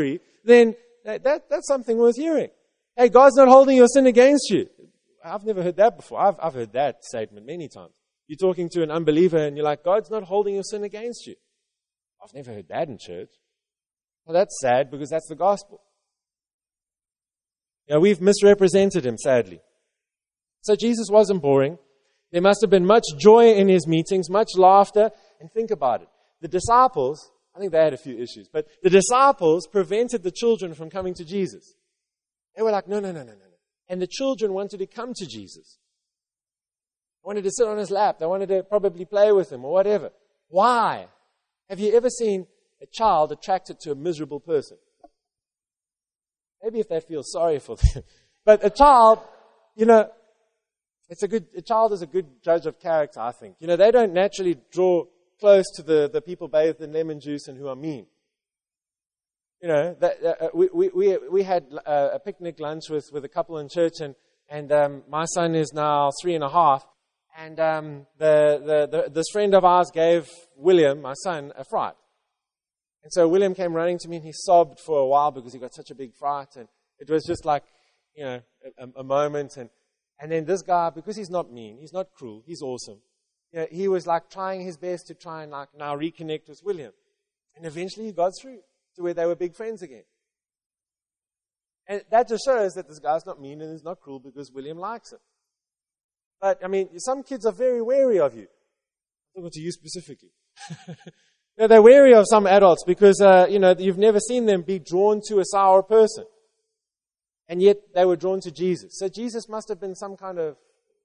then that, that that's something worth hearing. Hey, God's not holding your sin against you. I've never heard that before. I've, I've heard that statement many times. You're talking to an unbeliever and you're like, God's not holding your sin against you. I've never heard that in church. Well, that's sad because that's the gospel. You know, we've misrepresented him, sadly. So Jesus wasn't boring. There must have been much joy in his meetings, much laughter. And think about it. The disciples, I think they had a few issues, but the disciples prevented the children from coming to Jesus. They were like, no, no, no, no, no. And the children wanted to come to Jesus. They wanted to sit on his lap. They wanted to probably play with him or whatever. Why? Have you ever seen a child attracted to a miserable person? Maybe if they feel sorry for them. But a child, you know, it's a good, a child is a good judge of character, I think. You know, they don't naturally draw close to the, the people bathed in lemon juice and who are mean. You know, that, uh, we, we, we, we had uh, a picnic lunch with, with a couple in church, and, and um, my son is now three and a half, and um, the, the, the, this friend of ours gave William, my son, a fright. And so William came running to me, and he sobbed for a while because he got such a big fright, and it was just like, you know, a, a moment, and, and then this guy, because he's not mean, he's not cruel, he's awesome, you know, he was like trying his best to try and like now reconnect with William. And eventually he got through to where they were big friends again. And that just shows that this guy's not mean and he's not cruel because William likes him. But, I mean, some kids are very wary of you. I'm talking to you specifically. You know, they're wary of some adults because, uh, you know, you've never seen them be drawn to a sour person. And yet they were drawn to Jesus. So Jesus must have been some kind of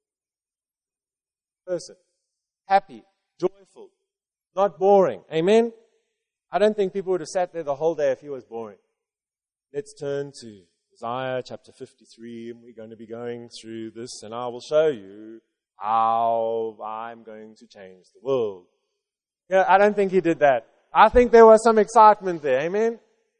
person. Happy, joyful, not boring. Amen? I don't think people would have sat there the whole day if he was boring. Let's turn to Isaiah chapter fifty-three, and we're going to be going through this, and I will show you how I'm going to change the world. Yeah, I don't think he did that. I think there was some excitement there. Amen?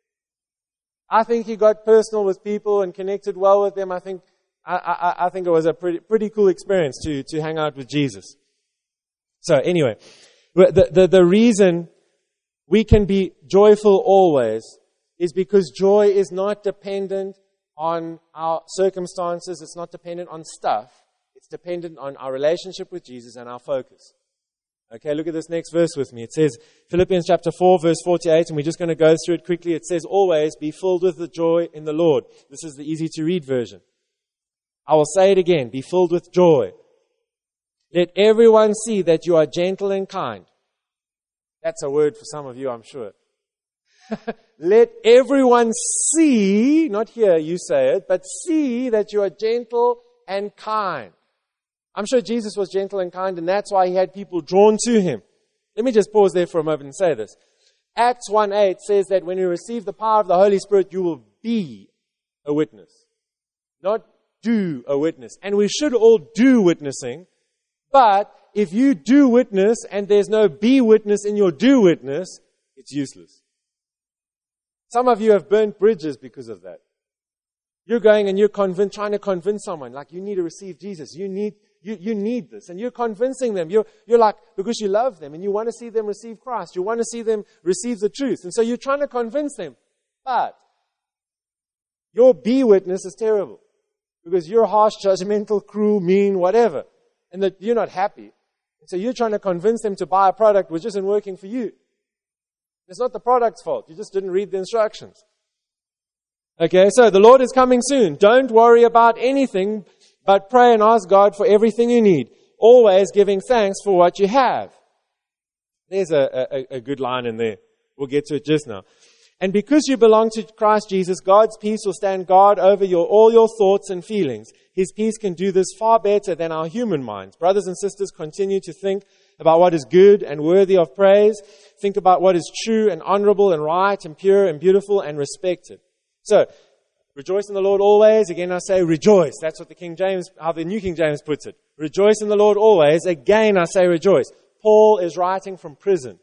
I think he got personal with people and connected well with them. I think I, I, I think it was a pretty pretty cool experience to to hang out with Jesus. So anyway, the the, the reason we can be joyful always is because joy is not dependent on our circumstances. It's not dependent on stuff. It's dependent on our relationship with Jesus and our focus. Okay, look at this next verse with me. It says, Philippians chapter four, verse forty-eight, and we're just going to go through it quickly. It says, always be filled with the joy in the Lord. This is the easy to read version. I will say it again, be filled with joy. Let everyone see that you are gentle and kind. That's a word for some of you, I'm sure. Let everyone see, not hear you say it, but see that you are gentle and kind. I'm sure Jesus was gentle and kind, and that's why he had people drawn to him. Let me just pause there for a moment and say this. Acts one eight says that when you receive the power of the Holy Spirit, you will be a witness. Not do a witness. And we should all do witnessing, but if you do witness and there's no be witness in your do witness, it's useless. Some of you have burnt bridges because of that. You're going and you're convinced, trying to convince someone, like you need to receive Jesus. You need, you, you need this. And you're convincing them. You're, you're like, because you love them and you want to see them receive Christ. You want to see them receive the truth. And so you're trying to convince them. But your be witness is terrible. Because you're harsh, judgmental, cruel, mean, whatever. And that you're not happy. And so you're trying to convince them to buy a product which isn't working for you. It's not the product's fault. You just didn't read the instructions. Okay, so the Lord is coming soon. Don't worry about anything, but pray and ask God for everything you need. Always giving thanks for what you have. There's a, a, a good line in there. We'll get to it just now. And because you belong to Christ Jesus, God's peace will stand guard over your all your thoughts and feelings. His peace can do this far better than our human minds. Brothers and sisters, continue to think about what is good and worthy of praise. Think about what is true and honorable and right and pure and beautiful and respected. So, rejoice in the Lord always. Again, I say rejoice. That's what the King James, how the New King James puts it. Rejoice in the Lord always. Again, I say rejoice. Paul is writing from prison.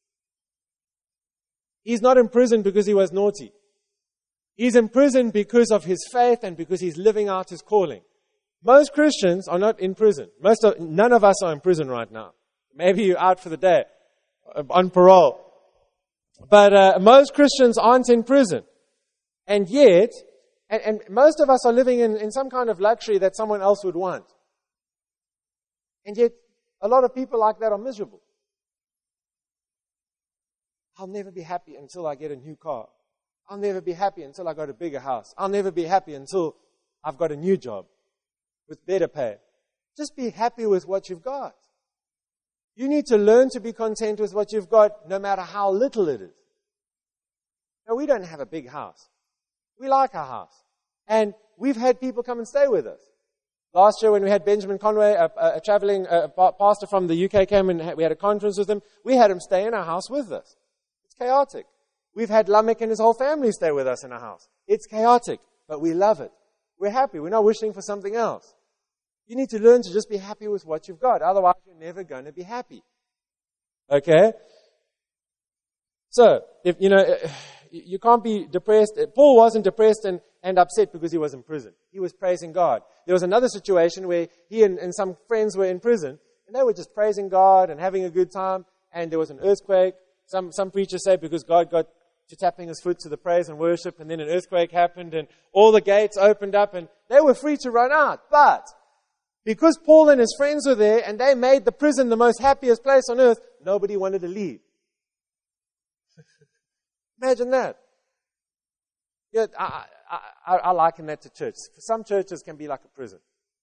He's not in prison because he was naughty. He's in prison because of his faith and because he's living out his calling. Most Christians are not in prison. Most of, none of us are in prison right now. Maybe you're out for the day, on parole. But uh, most Christians aren't in prison. And yet, and, and most of us are living in, in some kind of luxury that someone else would want. And yet, a lot of people like that are miserable. I'll never be happy until I get a new car. I'll never be happy until I got a bigger house. I'll never be happy until I've got a new job with better pay. Just be happy with what you've got. You need to learn to be content with what you've got, no matter how little it is. Now, we don't have a big house. We like our house. And we've had people come and stay with us. Last year when we had Benjamin Conway, a, a, a traveling a pastor from the U K came and we had a conference with him, we had him stay in our house with us. It's chaotic. We've had Lamek and his whole family stay with us in our house. It's chaotic, but we love it. We're happy. We're not wishing for something else. You need to learn to just be happy with what you've got. Otherwise, you're never going to be happy. Okay? So, if, you know, you can't be depressed. Paul wasn't depressed and, and upset because he was in prison. He was praising God. There was another situation where he and, and some friends were in prison, and they were just praising God and having a good time, and there was an earthquake. Some, some preachers say because God got to tapping his foot to the praise and worship, and then an earthquake happened, and all the gates opened up, and they were free to run out. But because Paul and his friends were there, and they made the prison the most happiest place on earth, nobody wanted to leave. Imagine that. Yeah, I, I, I, I liken that to church. Some churches can be like a prison.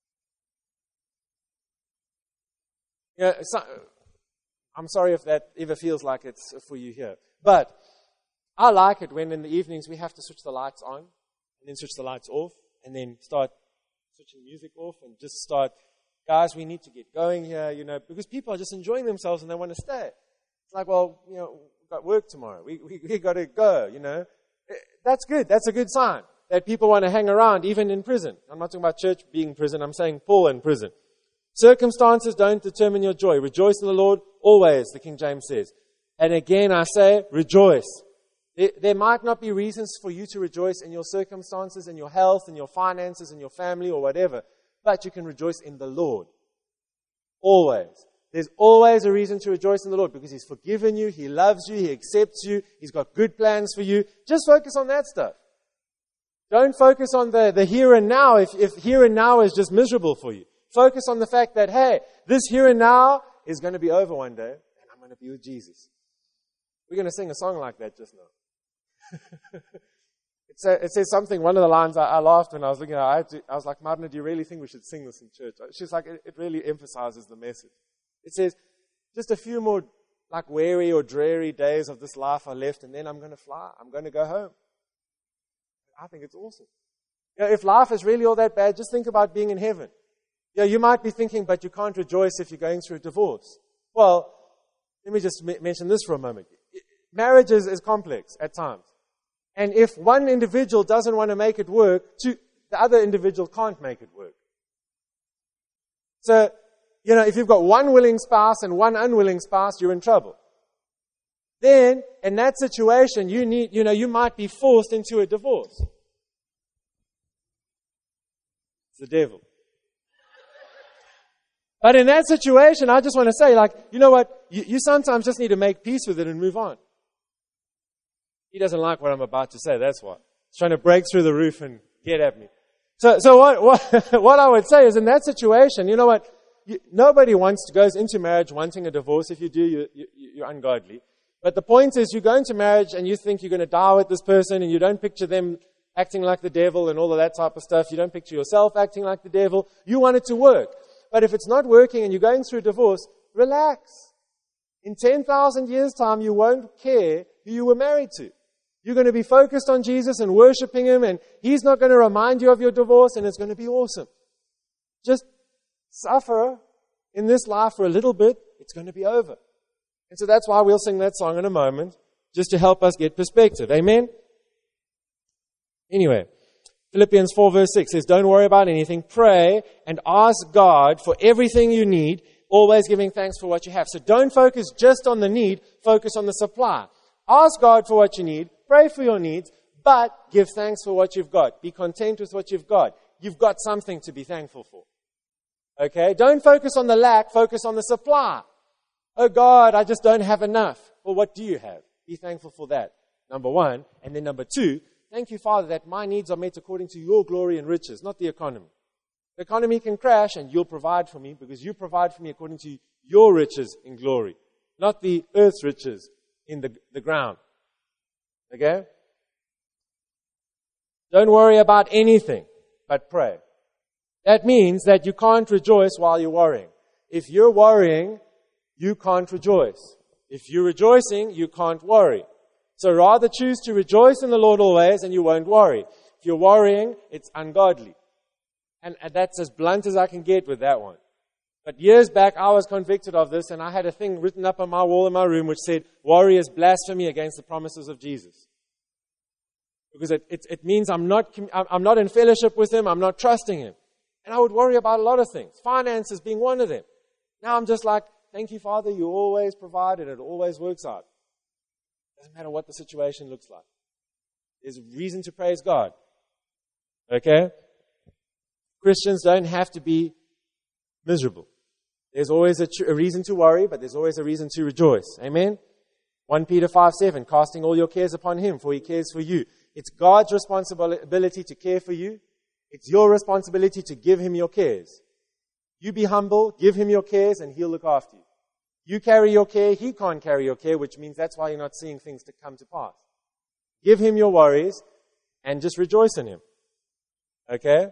Yeah, so, I'm sorry if that ever feels like it's for you here. But I like it when in the evenings we have to switch the lights on, and then switch the lights off, and then start switching music off, and just start, guys, we need to get going here, you know, because people are just enjoying themselves and they want to stay. It's like, well, you know, we've got work tomorrow. We, we, we got to go, you know. That's good. That's a good sign that people want to hang around, even in prison. I'm not talking about church being prison. I'm saying Paul in prison. Circumstances don't determine your joy. Rejoice in the Lord always, the King James says. And again, I say, rejoice. There, there might not be reasons for you to rejoice in your circumstances, in your health, in your finances, in your family, or whatever. But you can rejoice in the Lord. Always. There's always a reason to rejoice in the Lord because He's forgiven you, He loves you, He accepts you, He's got good plans for you. Just focus on that stuff. Don't focus on the, the here and now if, if here and now is just miserable for you. Focus on the fact that, hey, this here and now is going to be over one day, and I'm going to be with Jesus. We're going to sing a song like that just now. it, say, it says something, one of the lines I, I laughed when I was looking at it. I, had to, I was like, Martina, do you really think we should sing this in church? She's like, it, it really emphasizes the message. It says, just a few more like weary or dreary days of this life are left, and then I'm going to fly. I'm going to go home. I think it's awesome. You know, if life is really all that bad, just think about being in heaven. Yeah, you might be thinking, but you can't rejoice if you're going through a divorce. Well, let me just m- mention this for a moment. Marriage is, is complex at times. And if one individual doesn't want to make it work, two, the other individual can't make it work. So, you know, if you've got one willing spouse and one unwilling spouse, you're in trouble. Then, in that situation, you need, you know, you might be forced into a divorce. It's the devil. But in that situation, I just want to say, like, you know what? You, you sometimes just need to make peace with it and move on. He doesn't like what I'm about to say, that's why. He's trying to break through the roof and get at me. So, so what, what, what I would say is in that situation, you know what? You, nobody wants to, goes into marriage wanting a divorce. If you do, you, you, you're ungodly. But the point is, you go into marriage and you think you're going to die with this person, and you don't picture them acting like the devil and all of that type of stuff. You don't picture yourself acting like the devil. You want it to work. But if it's not working and you're going through a divorce, relax. In ten thousand years' time, you won't care who you were married to. You're going to be focused on Jesus and worshiping Him, and He's not going to remind you of your divorce, and it's going to be awesome. Just suffer in this life for a little bit. It's going to be over. And so that's why we'll sing that song in a moment, just to help us get perspective. Amen? Anyway, Philippians four verse six says, don't worry about anything. Pray and ask God for everything you need, always giving thanks for what you have. So don't focus just on the need, focus on the supply. Ask God for what you need, pray for your needs, but give thanks for what you've got. Be content with what you've got. You've got something to be thankful for. Okay? Don't focus on the lack, focus on the supply. Oh God, I just don't have enough. Well, what do you have? Be thankful for that. Number one. And then number two, thank you, Father, that my needs are met according to your glory and riches, not the economy. The economy can crash and you'll provide for me because you provide for me according to your riches in glory, not the earth's riches in the, the ground. Okay? Don't worry about anything, but pray. That means that you can't rejoice while you're worrying. If you're worrying, you can't rejoice. If you're rejoicing, you can't worry. So rather choose to rejoice in the Lord always and you won't worry. If you're worrying, it's ungodly. And that's as blunt as I can get with that one. But years back, I was convicted of this, and I had a thing written up on my wall in my room which said, worry is blasphemy against the promises of Jesus. Because it, it, it means I'm not, I'm not in fellowship with Him, I'm not trusting Him. And I would worry about a lot of things, finances being one of them. Now I'm just like, thank you, Father, you always provide and it always works out. Doesn't matter what the situation looks like. There's reason to praise God. Okay? Christians don't have to be miserable. There's always a, tr- a reason to worry, but there's always a reason to rejoice. Amen? First Peter five seven, casting all your cares upon Him, for He cares for you. It's God's responsibility to care for you. It's your responsibility to give Him your cares. You be humble, give Him your cares, and He'll look after you. You carry your care, He can't carry your care, which means that's why you're not seeing things to come to pass. Give Him your worries, and just rejoice in Him. Okay?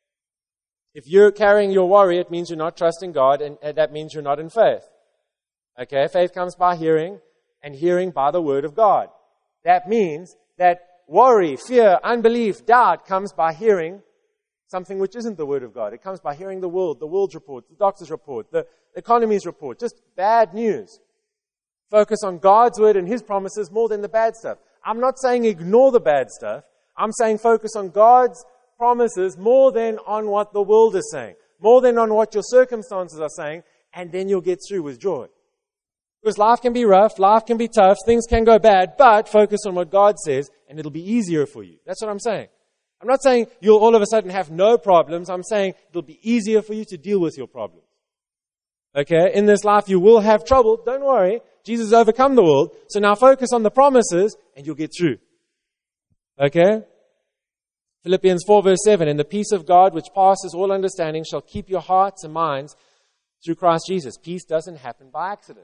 If you're carrying your worry, it means you're not trusting God, and that means you're not in faith. Okay? Faith comes by hearing, and hearing by the Word of God. That means that worry, fear, unbelief, doubt comes by hearing something which isn't the Word of God. It comes by hearing the world, the world's report, the doctor's report, the economy's report, just bad news. Focus on God's Word and His promises more than the bad stuff. I'm not saying ignore the bad stuff. I'm saying focus on God's promises more than on what the world is saying, more than on what your circumstances are saying, and then you'll get through with joy. Because life can be rough, life can be tough, things can go bad, but focus on what God says, and it'll be easier for you. That's what I'm saying. I'm not saying you'll all of a sudden have no problems. I'm saying it'll be easier for you to deal with your problems. Okay? In this life, you will have trouble. Don't worry. Jesus has overcome the world. So now focus on the promises, and you'll get through. Okay? Philippians four verse seven, and the peace of God which passes all understanding shall keep your hearts and minds through Christ Jesus. Peace doesn't happen by accident.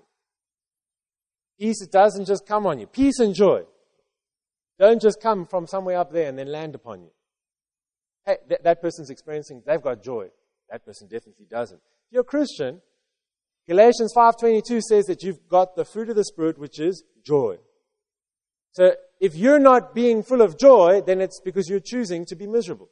Peace doesn't just come on you. Peace and joy don't just come from somewhere up there and then land upon you. Hey, th- that person's experiencing, they've got joy. That person definitely doesn't. If you're a Christian, Galatians five twenty-two says that you've got the fruit of the Spirit, which is joy. So if you're not being full of joy, then it's because you're choosing to be miserable.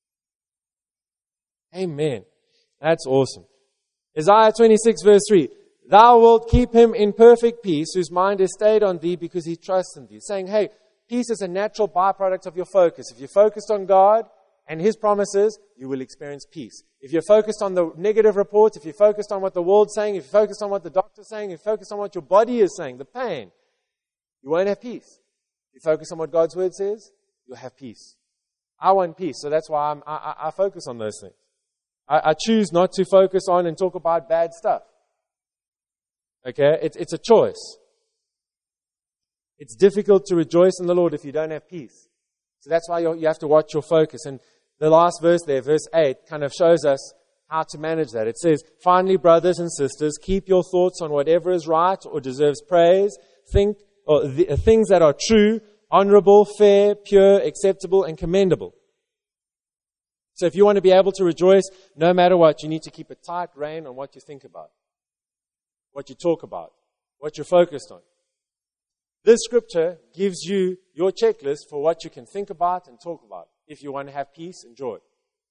Amen. That's awesome. Isaiah twenty-six verse three. Thou wilt keep him in perfect peace, whose mind is stayed on thee because he trusts in thee. Saying, hey, peace is a natural byproduct of your focus. If you're focused on God and His promises, you will experience peace. If you're focused on the negative reports, if you're focused on what the world's saying, if you're focused on what the doctor's saying, if you're focused on what your body is saying, the pain, you won't have peace. If you focus on what God's Word says, you'll have peace. I want peace, so that's why I'm, I, I focus on those things. I, I choose not to focus on and talk about bad stuff. Okay? It's, it's a choice. It's difficult to rejoice in the Lord if you don't have peace. So that's why you you have to watch your focus. And the last verse there, verse eight, kind of shows us how to manage that. It says, finally, brothers and sisters, keep your thoughts on whatever is right or deserves praise. Think or the, uh, things that are true, honorable, fair, pure, acceptable, and commendable. So if you want to be able to rejoice no matter what, you need to keep a tight rein on what you think about, what you talk about, what you're focused on. This scripture gives you your checklist for what you can think about and talk about if you want to have peace and joy.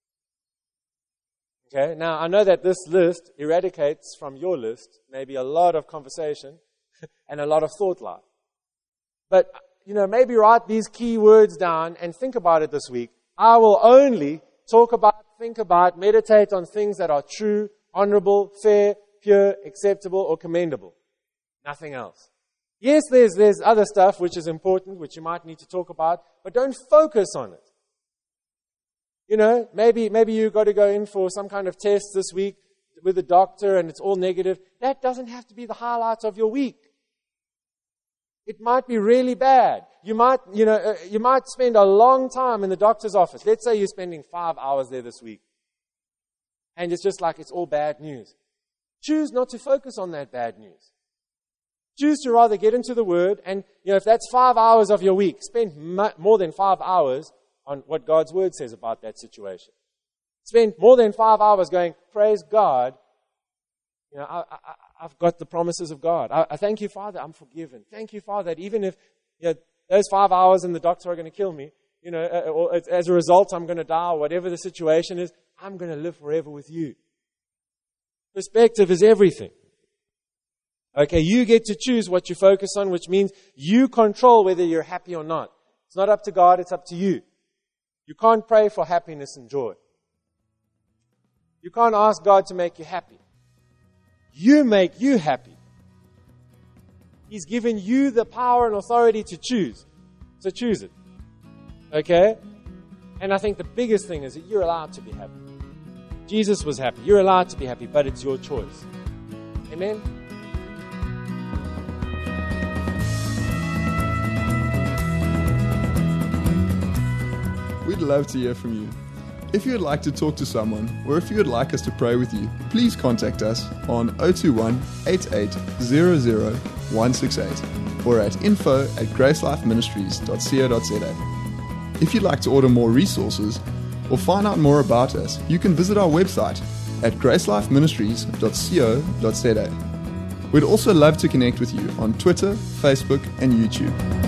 Okay, now I know that this list eradicates from your list maybe a lot of conversation and a lot of thought life. But, you know, maybe write these key words down and think about it this week. I will only talk about, think about, meditate on things that are true, honorable, fair, pure, acceptable, or commendable. Nothing else. Yes, there's there's other stuff which is important, which you might need to talk about, but don't focus on it. You know, maybe maybe you've got to go in for some kind of test this week with a doctor and it's all negative. That doesn't have to be the highlight of your week. It might be really bad. You might, you know, uh, you might spend a long time in the doctor's office. Let's say you're spending five hours there this week. And it's just like it's all bad news. Choose not to focus on that bad news. Choose to rather get into the Word, and you know, if that's five hours of your week, spend mu- more than five hours on what God's Word says about that situation. Spend more than five hours going, praise God. You know, I, I, I've got the promises of God. I, I thank you, Father, I'm forgiven. Thank you, Father, that even if you know, those five hours and the doctor are going to kill me, you know, uh, or as a result I'm going to die, or whatever the situation is, I'm going to live forever with you. Perspective is everything. Okay, you get to choose what you focus on, which means you control whether you're happy or not. It's not up to God, it's up to you. You can't pray for happiness and joy. You can't ask God to make you happy. You make you happy. He's given you the power and authority to choose. So choose it. Okay? And I think the biggest thing is that you're allowed to be happy. Jesus was happy. You're allowed to be happy, but it's your choice. Amen? We'd love to hear from you. If you would like to talk to someone, or if you would like us to pray with you, please contact us on zero two one, eight eight zero zero, one six eight or at info at gracelifeministries dot co dot za. If you'd like to order more resources or find out more about us, you can visit our website at gracelifeministries dot co dot za. We'd also love to connect with you on Twitter, Facebook, and YouTube.